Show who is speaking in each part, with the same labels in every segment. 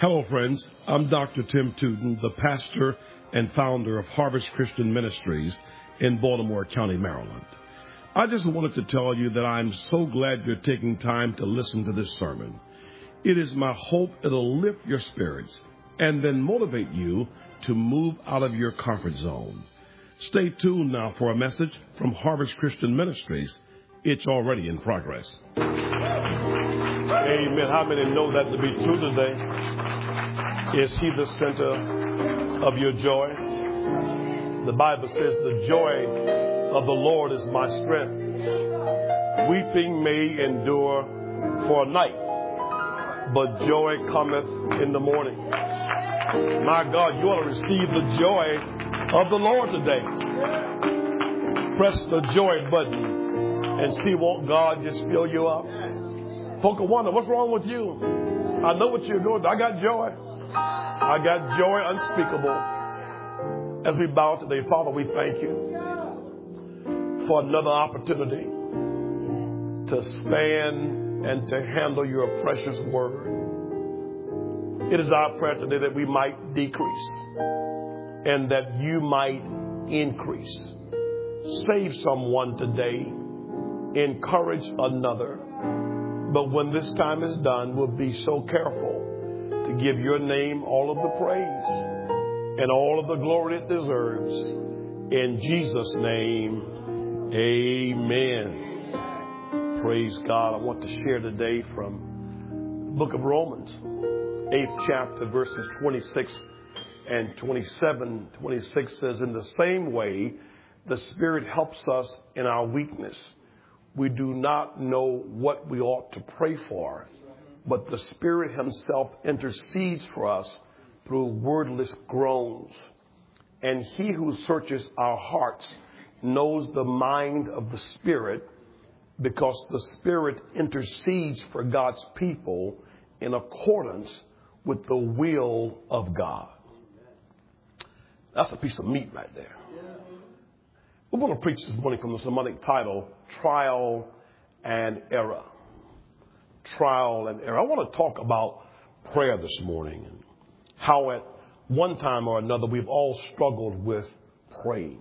Speaker 1: Hello, friends. I'm Dr. Tim Tootin, the pastor and founder of Harvest Christian Ministries in Baltimore County, Maryland. I just wanted to tell you that I'm so glad you're taking time to listen to this sermon. It is my hope it'll lift your spirits and then motivate you to move out of your comfort zone. Stay tuned now for a message from Harvest Christian Ministries. It's already in progress.
Speaker 2: Amen. How many know that to be true today? Is He the center of your joy? The Bible says the joy of the Lord is my strength. Weeping may endure for a night, but joy cometh in the morning. My God, you ought to receive the joy of the Lord today. Press the joy button and see, won't God just fill you up? Folk will wonder, what's wrong with you? I know what you're doing. I got joy. I got joy unspeakable. As we bow today, Father, we thank you for another opportunity to stand and to handle your precious word. It is our prayer today that we might decrease and that you might increase. Save someone today. Encourage another. But when this time is done, we'll be so careful to give your name all of the praise and all of the glory it deserves. In Jesus' name, amen. Praise God. I want to share today from the book of Romans, 8th chapter, verses 26 and 27. 26 says, in the same way, the Spirit helps us in our weakness. We do not know what we ought to pray for, but the Spirit Himself intercedes for us through wordless groans. And He who searches our hearts knows the mind of the Spirit, because the Spirit intercedes for God's people in accordance with the will of God. That's a piece of meat right there. We're going to preach this morning from the sermonic title, Trial and Error. Trial and error. I want to talk about prayer this morning and how at one time or another we've all struggled with praying.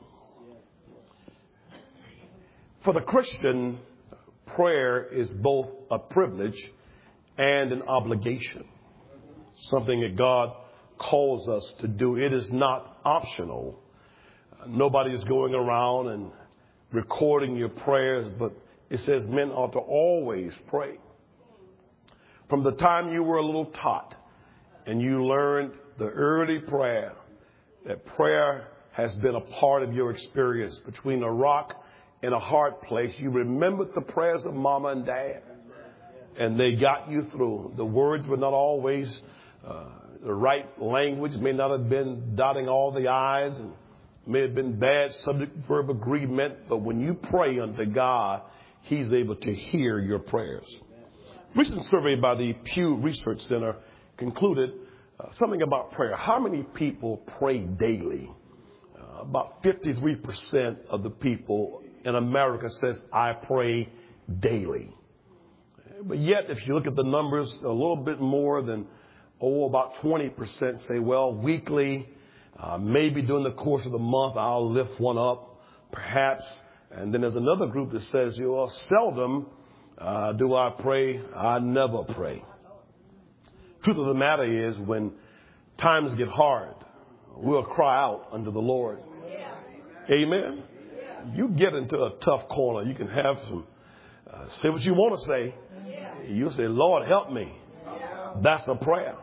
Speaker 2: For the Christian, prayer is both a privilege and an obligation, something that God calls us to do. It is not optional. Nobody is going around and recording your prayers, but it says men ought to always pray. From the time you were a little tot and you learned the early prayer, that prayer has been a part of your experience. Between a rock and a hard place, you remembered the prayers of mama and dad, and they got you through. The words were not always the right language, may not have been dotting all the I's, and may have been bad subject-verb agreement, but when you pray unto God, He's able to hear your prayers. A recent survey by the Pew Research Center concluded something about prayer. How many people pray daily? About 53% of the people in America says, I pray daily. But yet, if you look at the numbers, a little bit more than, about 20% say, well, weekly. Maybe during the course of the month, I'll lift one up, perhaps. And then there's another group that says, seldom do I pray. I never pray. Truth of the matter is, when times get hard, we'll cry out unto the Lord. Amen. You get into a tough corner. You can have some, say what you want to say. You'll say, Lord, help me. That's a prayer.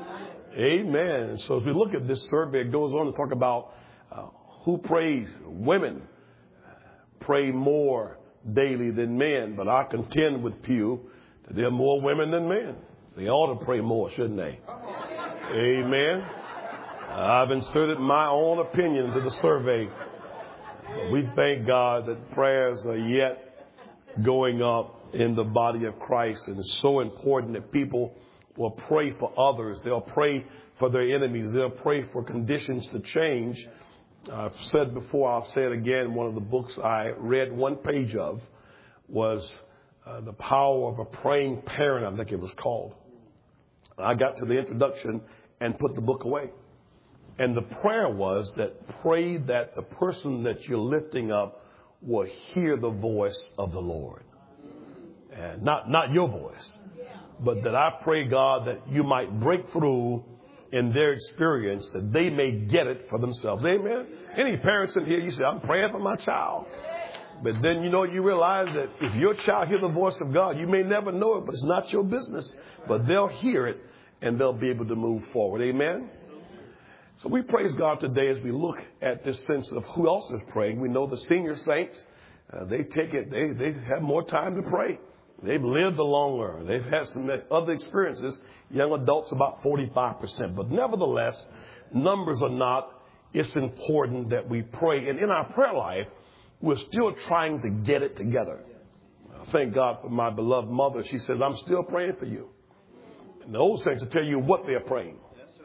Speaker 2: Amen. So as we look at this survey, it goes on to talk about who prays. Women pray more daily than men, but I contend with Pew that there are more women than men. They ought to pray more, shouldn't they? Amen. I've inserted my own opinion to the survey. We thank God that prayers are yet going up in the body of Christ, and it's so important that people will pray for others. They'll pray for their enemies. They'll pray for conditions to change. I've said before, I'll say it again. One of the books I read one page of was The Power of a Praying Parent, I think it was called. I got to the introduction and put the book away. And the prayer was that pray that the person that you're lifting up will hear the voice of the Lord. And not your voice, but that I pray, God, that you might break through in their experience, that they may get it for themselves. Amen. Any parents in here, you say, I'm praying for my child. But then, you realize that if your child hears the voice of God, you may never know it, but it's not your business. But they'll hear it and they'll be able to move forward. Amen. So we praise God today as we look at this sense of who else is praying. We know the senior saints, they have more time to pray. They've lived longer. They've had some other experiences. Young adults, about 45%. But nevertheless, numbers are not. It's important that we pray. And in our prayer life, we're still trying to get it together. Thank God for my beloved mother. She says, I'm still praying for you. And the old saints will tell you what they're praying.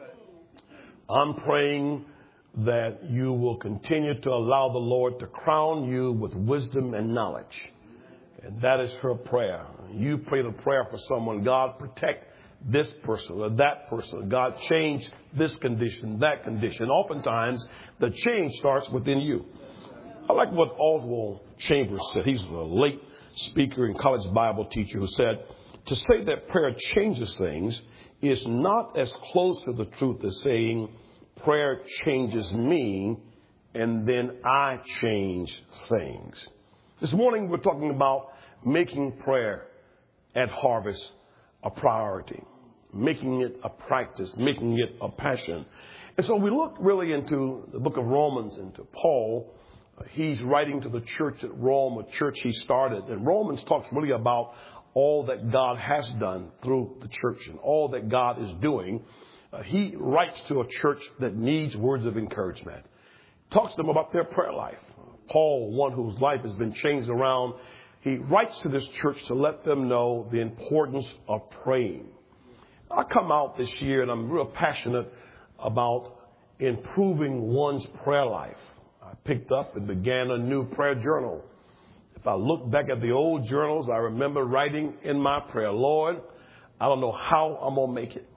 Speaker 2: I'm praying that you will continue to allow the Lord to crown you with wisdom and knowledge. And that is her prayer. You prayed a prayer for someone. God, protect this person or that person. God, change this condition, that condition. Oftentimes, the change starts within you. I like what Oswald Chambers said. He's a late speaker and college Bible teacher who said, to say that prayer changes things is not as close to the truth as saying prayer changes me and then I change things. This morning we're talking about making prayer at Harvest a priority, making it a practice, making it a passion. And so we look really into the book of Romans, into Paul. He's writing to the church at Rome, a church he started. And Romans talks really about all that God has done through the church and all that God is doing. He writes to a church that needs words of encouragement. Talks to them about their prayer life. Paul, one whose life has been changed around, he writes to this church to let them know the importance of praying. I come out this year and I'm real passionate about improving one's prayer life. I picked up and began a new prayer journal. If I look back at the old journals, I remember writing in my prayer, Lord, I don't know how I'm going to make it.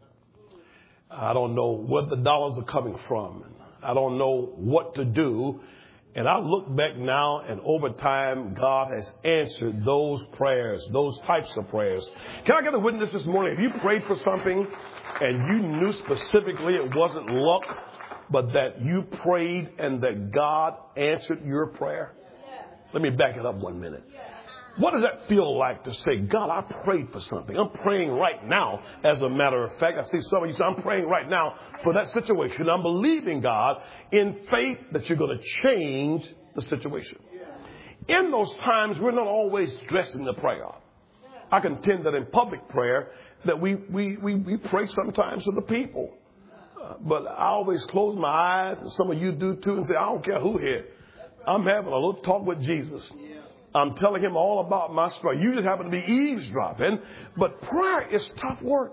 Speaker 2: I don't know where the dollars are coming from. I don't know what to do. And I look back now, and over time, God has answered those prayers, those types of prayers. Can I get a witness this morning? If you prayed for something and you knew specifically it wasn't luck, but that you prayed and that God answered your prayer? Let me back it up 1 minute. What does that feel like to say, God, I prayed for something. I'm praying right now. As a matter of fact, I see some of you say, I'm praying right now for that situation. I'm believing God in faith that you're going to change the situation. In those times, we're not always dressing the prayer up. I contend that in public prayer that we pray sometimes for the people. But I always close my eyes, and some of you do too, and say, I don't care who here. I'm having a little talk with Jesus. I'm telling him all about my story. You just happen to be eavesdropping. But prayer is tough work.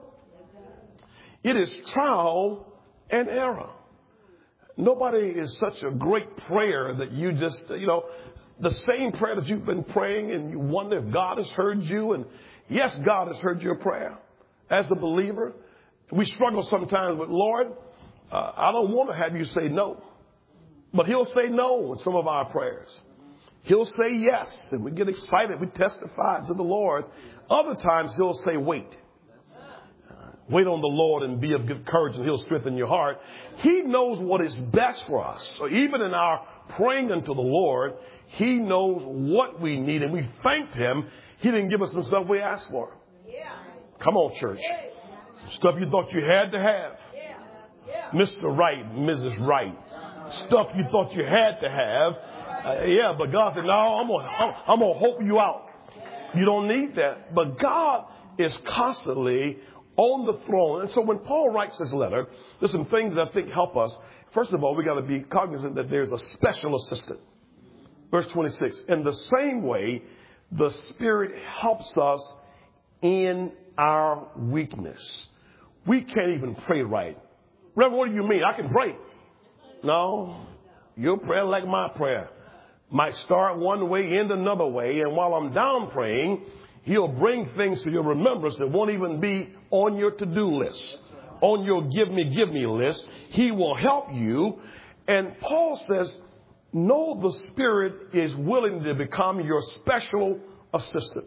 Speaker 2: It is trial and error. Nobody is such a great prayer that you just, the same prayer that you've been praying and you wonder if God has heard you. And yes, God has heard your prayer. As a believer, we struggle sometimes with, Lord, I don't want to have you say no. But he'll say no in some of our prayers. He'll say yes, and we get excited. We testify to the Lord. Other times he'll say wait. Wait on the Lord and be of good courage, and he'll strengthen your heart. He knows what is best for us. So even in our praying unto the Lord, he knows what we need, and we thanked him. He didn't give us the stuff we asked for. Come on, church. Stuff you thought you had to have. Mr. Right, Mrs. Right. Stuff you thought you had to have. But God said, no, I'm going to hope you out. You don't need that. But God is constantly on the throne. And so when Paul writes this letter, there's some things that I think help us. First of all, we got to be cognizant that there's a special assistant. Verse 26, in the same way, the Spirit helps us in our weakness. We can't even pray right. Reverend, what do you mean? I can pray. No, your prayer like my prayer might start one way, end another way. And while I'm down praying, he'll bring things to your remembrance that won't even be on your to-do list, on your give me list. He will help you. And Paul says, no, the Spirit is willing to become your special assistant.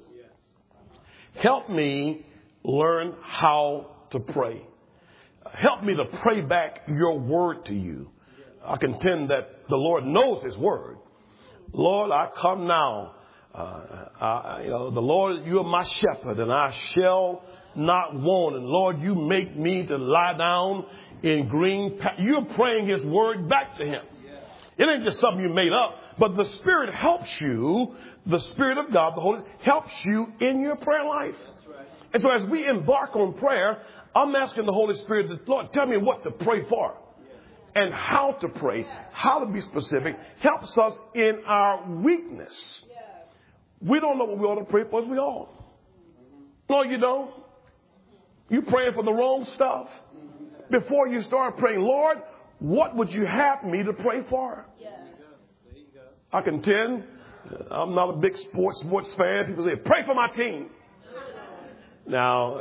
Speaker 2: Help me learn how to pray. Help me to pray back your word to you. I contend that the Lord knows his word. Lord, I come now. The Lord, you are my shepherd, and I shall not want. And Lord, you make me to lie down in green. You're praying his word back to him. It ain't just something you made up, but the Spirit helps you. The Spirit of God, the Holy, helps you in your prayer life. And so as we embark on prayer, I'm asking the Holy Spirit, Lord, tell me what to pray for and how to pray, how to be specific, helps us in our weakness. We don't know what we ought to pray for as we ought. No, you don't. You praying for the wrong stuff. Before you start praying, Lord, what would you have me to pray for? I contend, I'm not a big sports fan. People say, pray for my team. Now,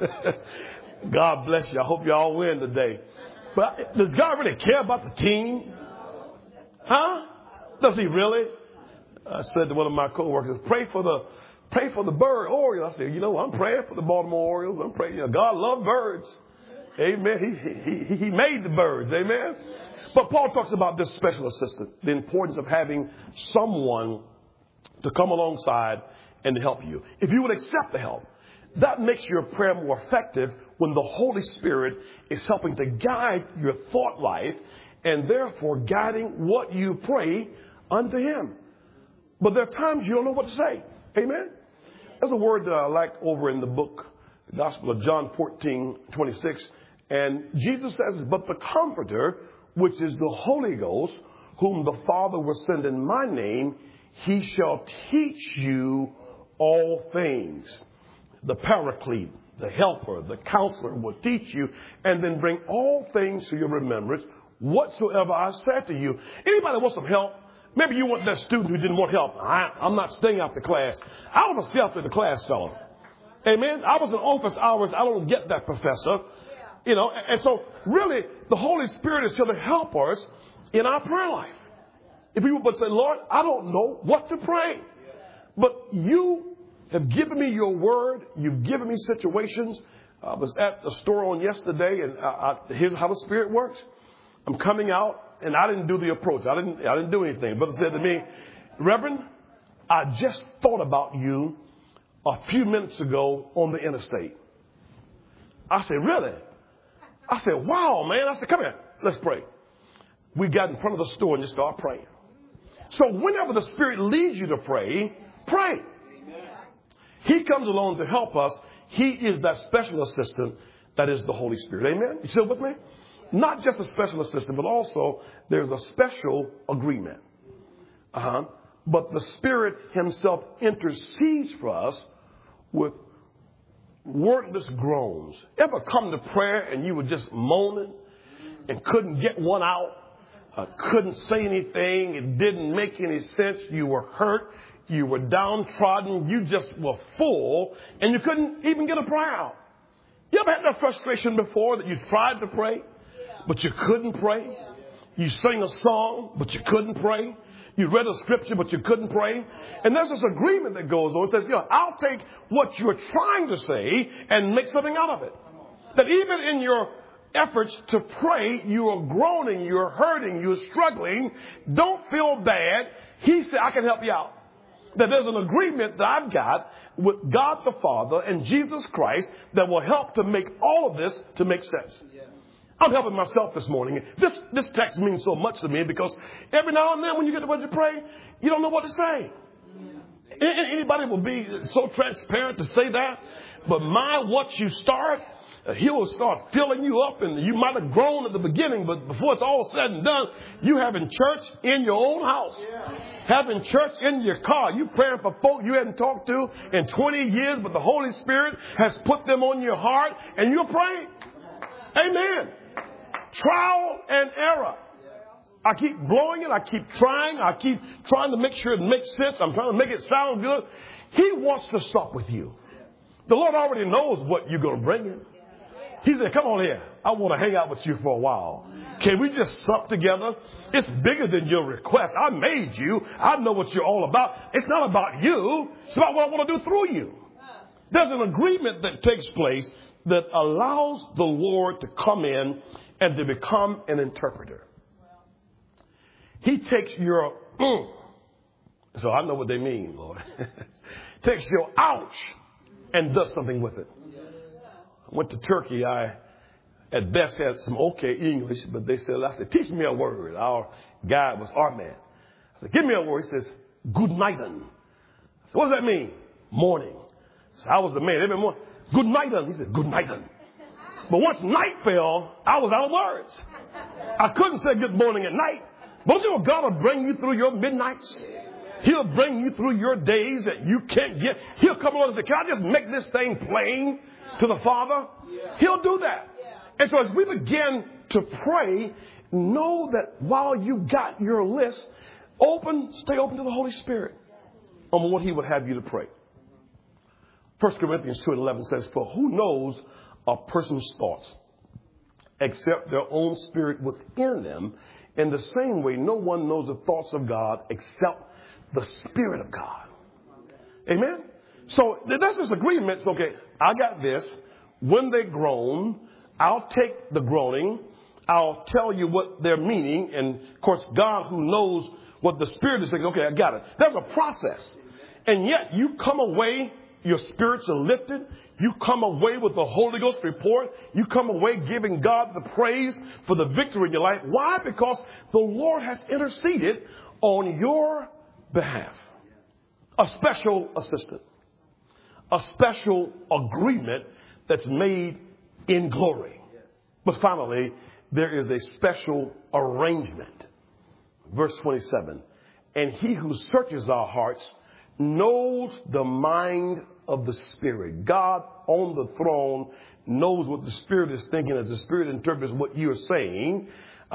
Speaker 2: God bless you. I hope you all win today. But does God really care about the team? Huh? Does he really? I said to one of my coworkers, pray for the bird Orioles. I said, I'm praying for the Baltimore Orioles. I'm praying. God loves birds. Amen. He made the birds. Amen. But Paul talks about this special assistant, the importance of having someone to come alongside and to help you. If you would accept the help, that makes your prayer more effective when the Holy Spirit is helping to guide your thought life and therefore guiding what you pray unto him. But there are times you don't know what to say. Amen. There's a word that I like over in the book, the Gospel of John 14:26. And Jesus says, but the Comforter, which is the Holy Ghost, whom the Father will send in my name, he shall teach you all things. The Paraclete, the Helper, the Counselor will teach you and then bring all things to your remembrance, whatsoever I said to you. Anybody want some help? Maybe you want that student who didn't want help. I'm not staying after class. I was a stay after the class fellow. Amen. I was in office hours. I don't get that, professor. And so really the Holy Spirit is here to help us in our prayer life. If we would say, Lord, I don't know what to pray, but you have given me your word. You've given me situations. I was at the store on yesterday, and here's how the Spirit works. I'm coming out, and I didn't do the approach. I didn't do anything. Brother said to me, Reverend, I just thought about you a few minutes ago on the interstate. I said, really? I said, wow, man. I said, come here. Let's pray. We got in front of the store and just started praying. So whenever the Spirit leads you to pray, pray. He comes along to help us. He is that special assistant that is the Holy Spirit. Amen? You still with me? Not just a special assistant, but also there's a special agreement. But the Spirit himself intercedes for us with wordless groans. Ever come to prayer and you were just moaning and couldn't get one out? Couldn't say anything. It didn't make any sense. You were hurt. You were downtrodden. You just were full and you couldn't even get a prayer out. You ever had that frustration before that you tried to pray, but you couldn't pray? You sang a song, but you couldn't pray. You read a scripture, but you couldn't pray. And there's this agreement that goes on. It says, I'll take what you're trying to say and make something out of it. That even in your efforts to pray, you are groaning, you're hurting, you're struggling. Don't feel bad. He said, I can help you out. That there's an agreement that I've got with God the Father and Jesus Christ that will help to make all of this to make sense. I'm helping myself this morning. This text means so much to me because every now and then when you get ready to pray, you don't know what to say. Anybody will be so transparent to say that. But what you start, he will start filling you up. And you might have grown at the beginning, but before it's all said and done, you having church in your own house. Having church in your car. You praying for folk you hadn't talked to in 20 years, but the Holy Spirit has put them on your heart and you're praying. Amen. Trial and error. I keep blowing it. I keep trying. I keep trying to make sure it makes sense. I'm trying to make it sound good. He wants to stop with you. The Lord already knows what you're going to bring him. He said, come on here. I want to hang out with you for a while. Can we just sup together? It's bigger than your request. I made you. I know what you're all about. It's not about you. It's about what I want to do through you. There's an agreement that takes place that allows the Lord to come in and to become an interpreter. He takes your, so I know what they mean, Lord. Takes your ouch and does something with it. I went to Turkey. I, at best, had some okay English, but I said, teach me a word. Our guide was our man. I said, give me a word. He says, good nightin'. I said, what does that mean? Morning. So I was the man every morning. Good nightin'. He said, good nightin'. But once night fell, I was out of words. I couldn't say good morning at night. But you know, God will bring you through your midnights. He'll bring you through your days that you can't get. He'll come along and say, can I just make this thing plain to the Father? He'll do that. And so as we begin to pray, know that while you got your list, stay open to the Holy Spirit on what he would have you to pray. 1 Corinthians 2:11 says, for who knows a person's thoughts except their own spirit within them? In the same way, no one knows the thoughts of God except the Spirit of God. Amen? So that's this agreement. It's okay, I got this. When they groan, I'll take the groaning. I'll tell you what they're meaning. And, of course, God who knows what the Spirit is saying, okay, I got it. There's a process. And yet you come away, your spirits are lifted. You come away with the Holy Ghost report. You come away giving God the praise for the victory in your life. Why? Because the Lord has interceded on your behalf. A special assistant. A special agreement that's made in glory. But finally, there is a special arrangement. Verse 27. And he who searches our hearts knows the mind of the Spirit. God on the throne knows what the Spirit is thinking as the Spirit interprets what you're saying.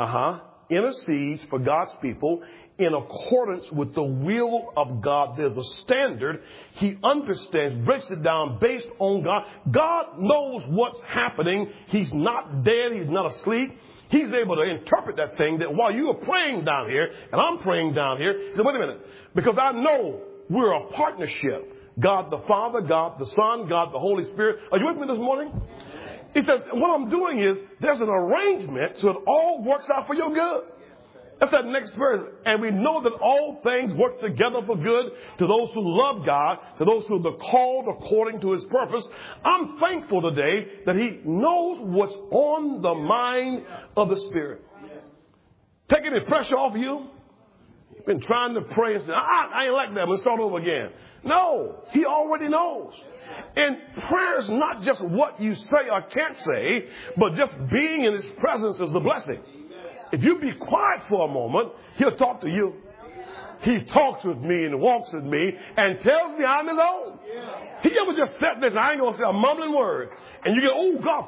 Speaker 2: Intercedes for God's people in accordance with the will of God. There's a standard. He understands, breaks it down based on God. God knows what's happening. He's not dead. He's not asleep. He's able to interpret that thing that while you are praying down here and I'm praying down here, he said, wait a minute, because I know we're a partnership. God the Father, God the Son, God the Holy Spirit. Are you with me this morning? He says, what I'm doing is there's an arrangement so it all works out for your good. That's that next verse. And we know that all things work together for good to those who love God, to those who are called according to his purpose. I'm thankful today that he knows what's on the mind of the Spirit. Taking the pressure off you. You've been trying to pray and say, I ain't like that. Let's start over again. No, he already knows. And prayer is not just what you say or can't say, but just being in his presence is the blessing. If you be quiet for a moment, he'll talk to you. He talks with me and walks with me and tells me I'm his own. He ever just said this, I ain't going to say a mumbling word. And you get, oh, God,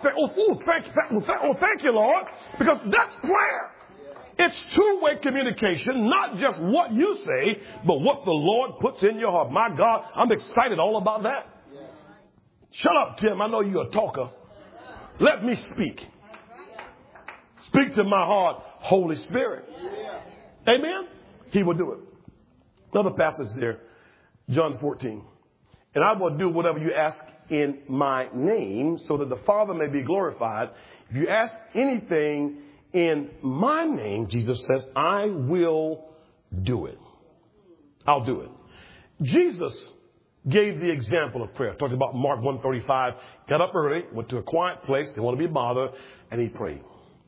Speaker 2: thank you, Lord, because that's prayer. It's two-way communication, not just what you say, but what the Lord puts in your heart. My God, I'm excited all about that. Shut up, Tim. I know you're a talker. Let me speak. Speak to my heart, Holy Spirit. Amen? He will do it. Another passage there, John 14. And I will do whatever you ask in my name so that the Father may be glorified. If you ask anything in my name, Jesus says, I will do it. I'll do it. Jesus gave the example of prayer. Talked about Mark 1:35. Got up early, went to a quiet place, didn't want to be bothered, and he prayed.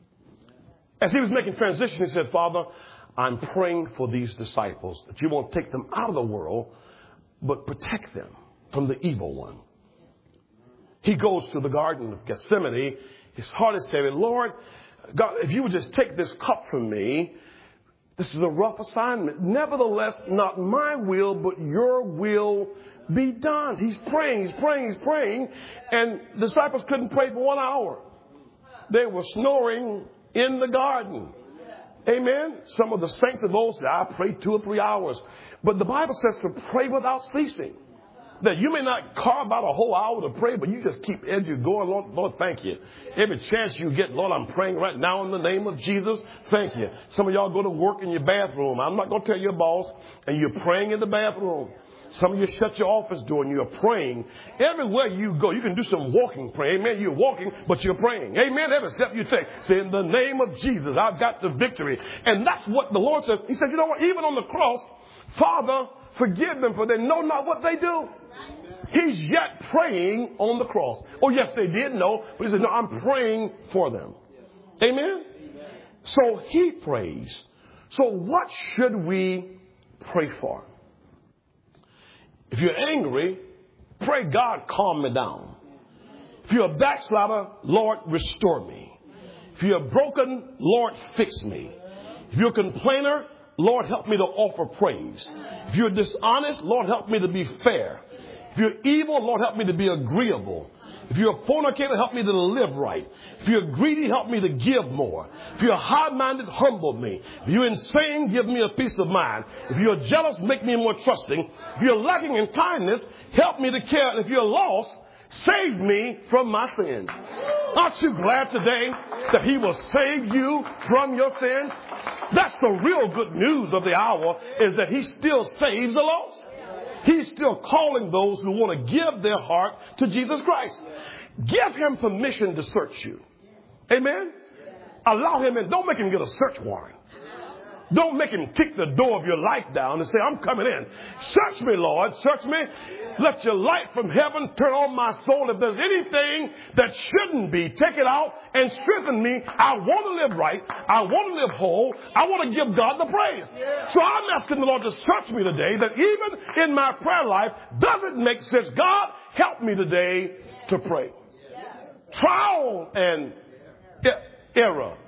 Speaker 2: As he was making transition, he said, Father, I'm praying for these disciples, that you won't take them out of the world, but protect them from the evil one. He goes to the Garden of Gethsemane. His heart is saying, Lord, God, if you would just take this cup from me, this is a rough assignment. Nevertheless, not my will, but your will be done. He's praying, and the disciples couldn't pray for 1 hour. They were snoring in the garden. Amen. Some of the saints of old said, I prayed 2 or 3 hours. But the Bible says to pray without ceasing. that you may not carve out a whole hour to pray, but you just keep edging going. Lord, thank you. Every chance you get, Lord, I'm praying right now in the name of Jesus. Thank you. Some of y'all go to work in your bathroom. I'm not going to tell your boss, and you're praying in the bathroom. Some of you shut your office door and you're praying. Everywhere you go, you can do some walking prayer. Amen. You're walking, but you're praying. Amen. Every step you take, say, in the name of Jesus, I've got the victory. And that's what the Lord says. He said, you know what? Even on the cross, Father, forgive them, for they know not what they do. He's yet praying on the cross. Oh, yes, they did know, but he said, no, I'm praying for them. Amen. So he prays. So what should we pray for? If you're angry, pray, God, calm me down. If you're a backslider, Lord, restore me. If you're broken, Lord, fix me. If you're a complainer, Lord, help me to offer praise. If you're dishonest, Lord, help me to be fair. If you're evil, Lord, help me to be agreeable. If you're a fornicator, help me to live right. If you're greedy, help me to give more. If you're high-minded, humble me. If you're insane, give me a peace of mind. If you're jealous, make me more trusting. If you're lacking in kindness, help me to care. And if you're lost, save me from my sins. Aren't you glad today that he will save you from your sins? That's the real good news of the hour, is that he still saves the lost. He's still calling those who want to give their heart to Jesus Christ. Give him permission to search you. Amen? Allow him in. Don't make him get a search warrant. Don't make him kick the door of your life down and say, I'm coming in. Search me, Lord. Search me. Let your light from heaven turn on my soul. If there's anything that shouldn't be, take it out and strengthen me. I want to live right. I want to live whole. I want to give God the praise. So I'm asking the Lord to search me today, that even in my prayer life, does it make sense? God, help me today to pray. Trial and error.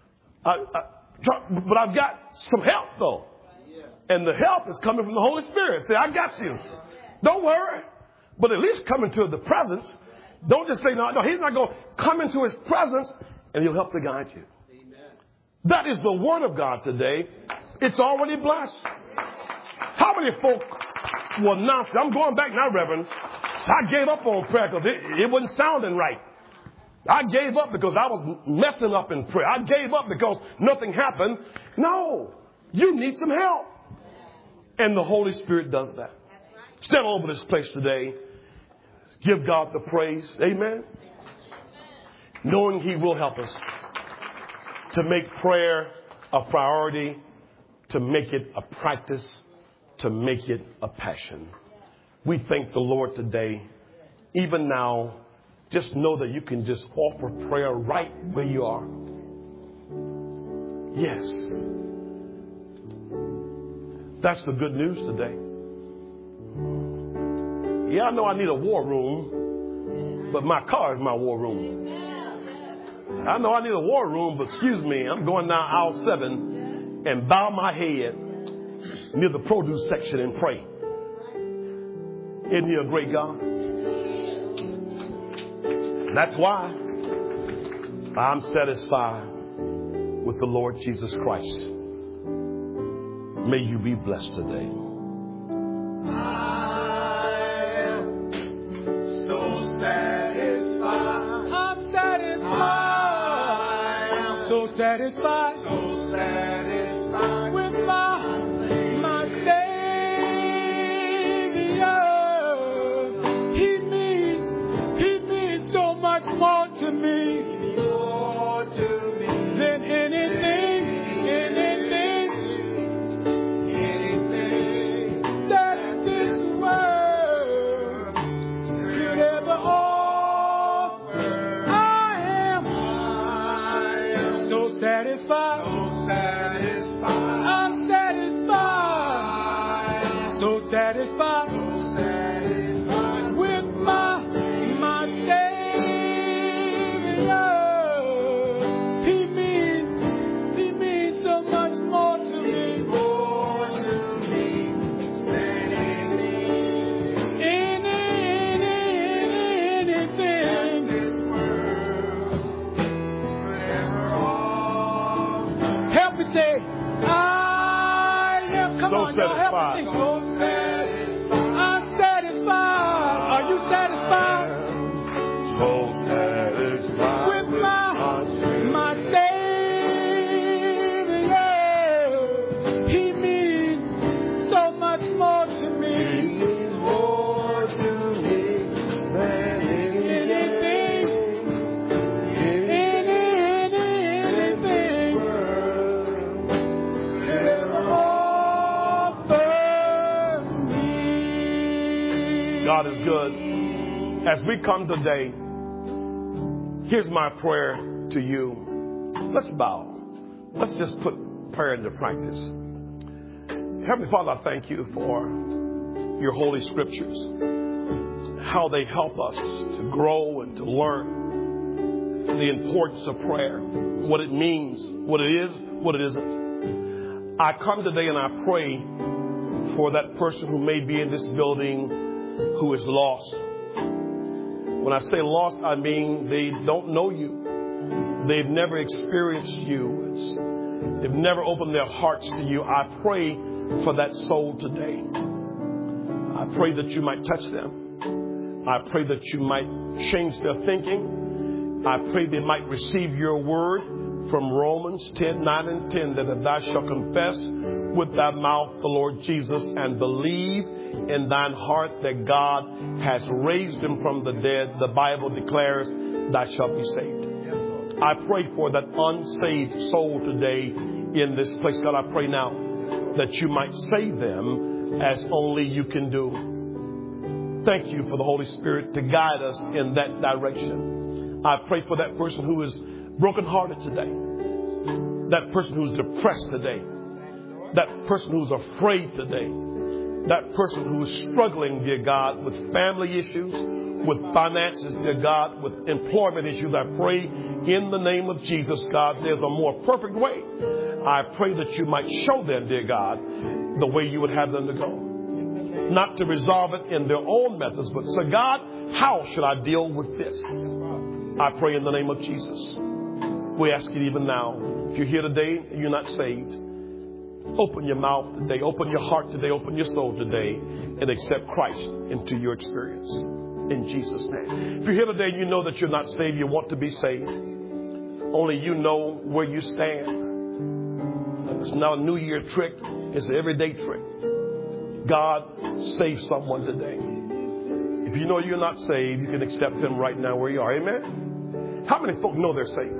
Speaker 2: But I've got some help, though. And the help is coming from the Holy Spirit. Say, I got you. Don't worry. But at least come into the presence. Don't just say, no, he's not going to come into his presence, and he'll help to guide you. That is the word of God today. It's already blessed. How many folk will not? I'm going back now, Reverend. I gave up on prayer because it wasn't sounding right. I gave up because I was messing up in prayer. I gave up because nothing happened. No, you need some help. And the Holy Spirit does that. Stand all over this place today. Give God the praise. Amen. Knowing he will help us to make prayer a priority, to make it a practice, to make it a passion. We thank the Lord today. Even now, just know that you can just offer prayer right where you are. Yes. That's the good news today. Yeah, I know I need a war room, but my car is my war room. I know I need a war room, but excuse me, I'm going down aisle 7 and bow my head near the produce section and pray. Isn't he a great God? That's why I'm satisfied with the Lord Jesus Christ. May you be blessed today.
Speaker 3: I am so satisfied. I'm satisfied. I am so satisfied. So satisfied with my Savior. He means so much more to me, than anything that this world could ever offer. I am so satisfied. I'm satisfied. So satisfied. With my Savior. He means so much more to me. Than anything this world could ever offer. Help me say, I am. Come
Speaker 2: So
Speaker 3: on, y'all, help me
Speaker 2: satisfied.
Speaker 3: sing. So satisfied. I'm satisfied.
Speaker 2: good. As we come today, here's my prayer to you. Let's bow. Let's just put prayer into practice. Heavenly Father, I thank you for your holy scriptures, how they help us to grow and to learn the importance of prayer, what it means, what it is, what it isn't. I come today and I pray for that person who may be in this building who is lost. When I say lost, I mean they don't know you. They've never experienced you. They've never opened their hearts to you. I pray for that soul today. I pray that you might touch them. I pray that you might change their thinking. I pray they might receive your word from Romans 10:9 and 10, that if thou shalt confess with thy mouth the Lord Jesus and believe in thine heart that God has raised him from the dead, the Bible declares thou shalt be saved. I pray for that unsaved soul today in this place. God, I pray now that you might save them as only you can do. Thank you for the Holy Spirit to guide us in that direction. I pray for that person who is brokenhearted today, that person who's depressed today, that person who's afraid today, that person who is struggling, dear God, with family issues, with finances, dear God, with employment issues. I pray in the name of Jesus, God, there's a more perfect way. I pray that you might show them, dear God, the way you would have them to go. Not to resolve it in their own methods, but say, God, how should I deal with this? I pray in the name of Jesus. We ask you even now, if you're here today and you're not saved, open your mouth today, open your heart today, open your soul today, and accept Christ into your experience. In Jesus' name. If you're here today and you know that you're not saved, you want to be saved, only you know where you stand. It's not a New Year trick, it's an everyday trick. God, save someone today. If you know you're not saved, you can accept him right now where you are. Amen? How many folk know they're saved?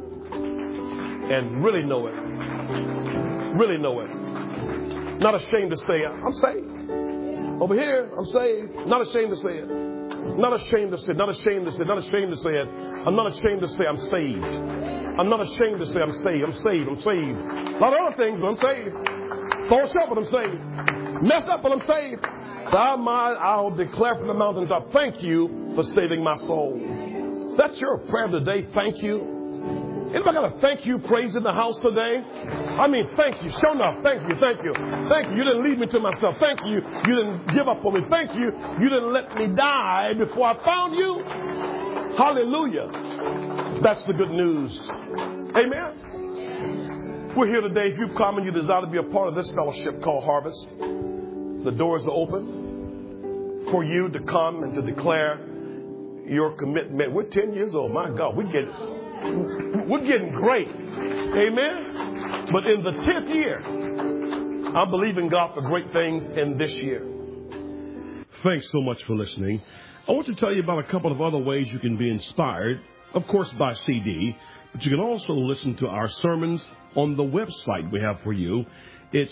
Speaker 2: And really know it. Really know it. Not ashamed to say, I'm saved. Over here, I'm saved. Not ashamed to say it. Not ashamed to say it. Not ashamed to say it. Not ashamed to say it. I'm not ashamed to say I'm saved. I'm not ashamed to say I'm saved. I'm saved. I'm saved. A lot of other things, but I'm saved. Fall short, but I'm saved. Mess up, but I'm saved. So I'll declare from the mountaintop, thank you for saving my soul. Is that your prayer today? Thank you. Anybody got a thank you praise in the house today? I mean, thank you. Sure enough, thank you, thank you. Thank you. You didn't leave me to myself. Thank you. You didn't give up on me. Thank you. You didn't let me die before I found you. Hallelujah. That's the good news. Amen. We're here today. If you've come and you desire to be a part of this fellowship called Harvest, the doors are open for you to come and to declare your commitment. We're 10 years old. My God, we're getting great. Amen. But in the 10th year, I'm believing God for great things in this year.
Speaker 1: Thanks so much for listening. I want to tell you about a couple of other ways you can be inspired, of course, by CD, but you can also listen to our sermons on the website we have for you. It's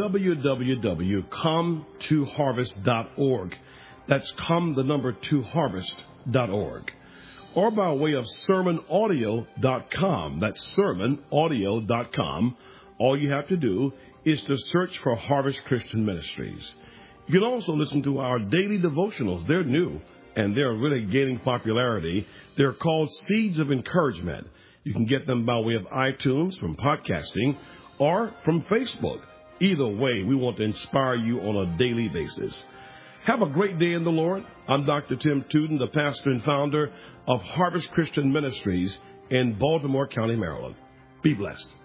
Speaker 1: www.come2harvest.org. That's come2harvest.org. Or by way of sermonaudio.com. That's sermonaudio.com. All you have to do is to search for Harvest Christian Ministries. You can also listen to our daily devotionals. They're new, and they're really gaining popularity. They're called Seeds of Encouragement. You can get them by way of iTunes, from podcasting, or from Facebook. Either way, we want to inspire you on a daily basis. Have a great day in the Lord. I'm Dr. Tim Tuden, the pastor and founder of Harvest Christian Ministries in Baltimore County, Maryland. Be blessed.